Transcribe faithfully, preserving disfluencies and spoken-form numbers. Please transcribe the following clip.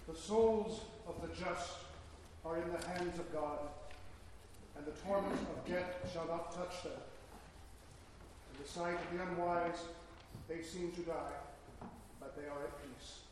The souls of the just are in the hands of God, and the torment of death shall not touch them. In the sight of the unwise, they seem to die, but they are at peace.